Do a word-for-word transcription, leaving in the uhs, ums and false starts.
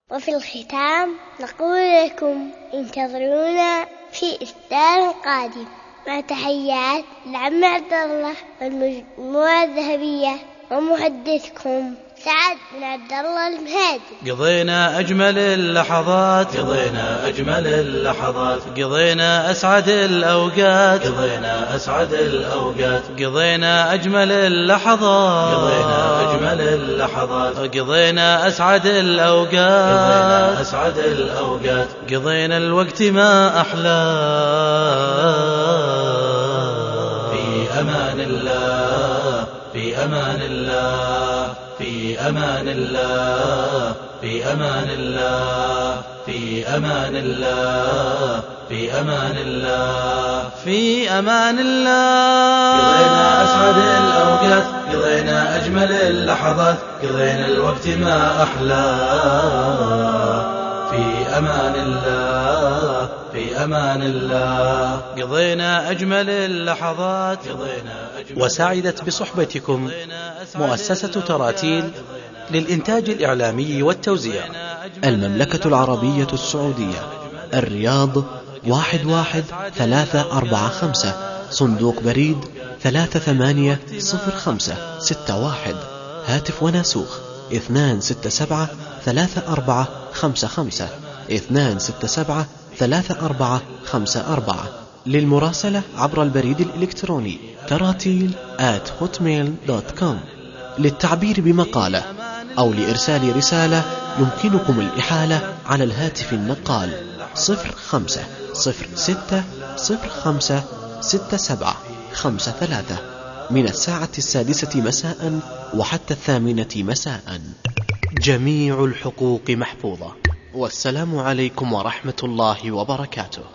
وفي الختام نقول لكم انتظرونا في إصدار قادم، مع تحيات العم عبد الله والمجموعة الذهبية ومحدثكم سعد بن عبد الله المهادي. قضينا أجمل اللحظات، قضينا أجمل اللحظات، قضينا أسعد الأوقات، قضينا أسعد الأوقات، قضينا أجمل اللحظات، قضينا أجمل اللحظات، قضينا أسعد الأوقات، قضينا أسعد الأوقات، قضينا الوقت ما أحلى. في أمان الله، في أمان الله، في أمان الله، في أمان الله، في أمان الله، في أمان الله، في أمان الله. قضينا أسعد الأوقات، قضينا أجمل اللحظات، قضينا الوقت ما أحلى. في أمان الله، في أمان الله، قضينا أجمل اللحظات، قضينا أجمل. وسعدت بصحبتكم مؤسسة تراتيل للإنتاج الإعلامي والتوزيع، المملكة العربية السعودية، الرياض واحد واحد ثلاثة أربعة خمسة، صندوق بريد ثلاثة ثمانية صفر خمسة ستة واحد، هاتف وناسوخ اثنان ستة سبعة ثلاثة أربعة خمسة خمسة اثنان ستة سبعة ثلاثة أربعة خمسة أربعة. للمراسلة عبر البريد الإلكتروني تراتيل آت هوتميل دوت كوم. للتعبير بمقالة أو لإرسال رسالة يمكنكم الإحالة على الهاتف النقال صفر خمسة صفر ستة صفر خمسة ستة سبعة خمسة ثلاثة من الساعة السادسة مساء وحتى الثامنة مساء. جميع الحقوق محفوظة. والسلام عليكم ورحمة الله وبركاته.